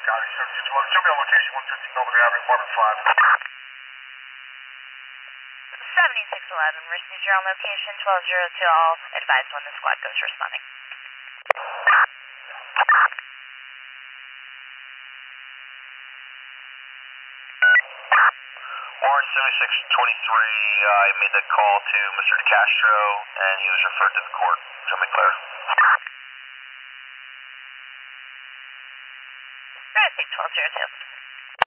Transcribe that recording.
Scotty 761. Show me a location 115 Belvedere Avenue, apartment 7611, received your own location, 1202, all advised when the squad goes responding. Warren 7623, I made that call to Mr. DeCastro, and he was referred to the court. Show me clear. Received 1202.